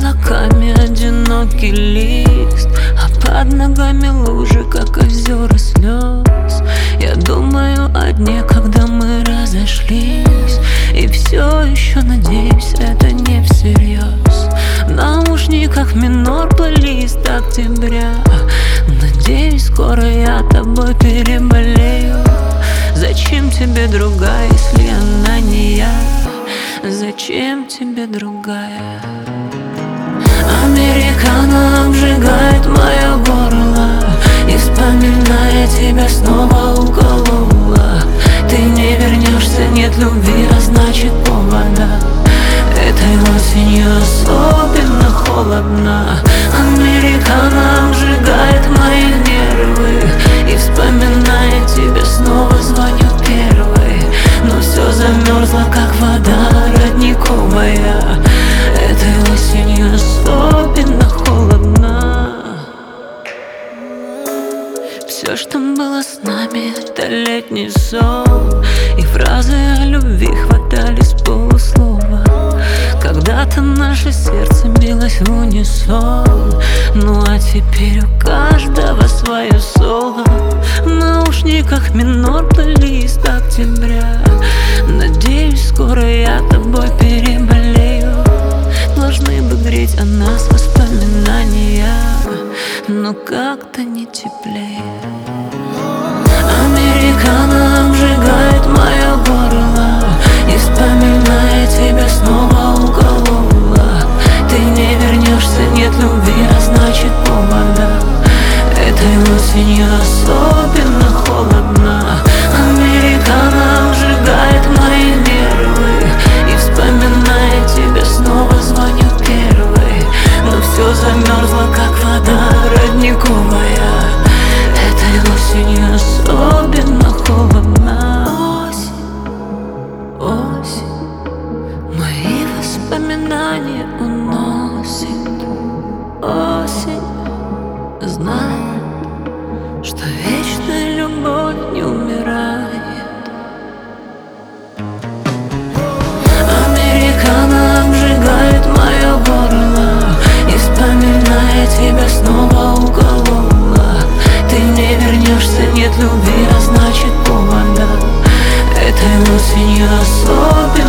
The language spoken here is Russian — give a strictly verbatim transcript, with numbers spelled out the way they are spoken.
облаками одинокий лист, а под ногами лужи, как озера слез. Я думаю о дне, когда мы разошлись, и все еще надеюсь, это не всерьез. В наушниках минор плейлист октября. Надеюсь, скоро я тобой переболею. Зачем тебе другая, если она не я? Зачем тебе другая? Американо обжигает мое горло, и вспоминая тебя снова уколола. Ты не вернешься, нет любви, а значит повода. Этой осенью особенно холодно. Американо обжигает мои нервы, и вспоминая тебя снова звоню первый. Но все замерзло, как вода родниковая. Этой осенью особенно холодно. Все, что было с нами, это летний сон, и фразы о любви хватали с полуслова. Когда-то наше сердце билось в унисон, ну а теперь у каждого свое соло. В наушниках минор плейлист октября. Надеюсь, скоро я тобой переболею. Должны бы греть о нас воспоминания, но как-то не теплее. Американо обжигает мое горло, и вспоминая тебя снова уколола. Ты не вернешься, нет любви, а значит повода. Этой осенью особенно холодно. Американо обжигает мои нервы, и вспоминая тебя снова звоню первый. Но все замерзло, как вода родниковая. Этой осенью особенно холодно. Осень, осень, мои воспоминания уносит. Осень знает, что вечная любовь не умирает. Американо обжигает мое горло, и вспоминая тебя снова уколола. Ты не вернешься, нет любви, а значит повода. Этой осенью особенно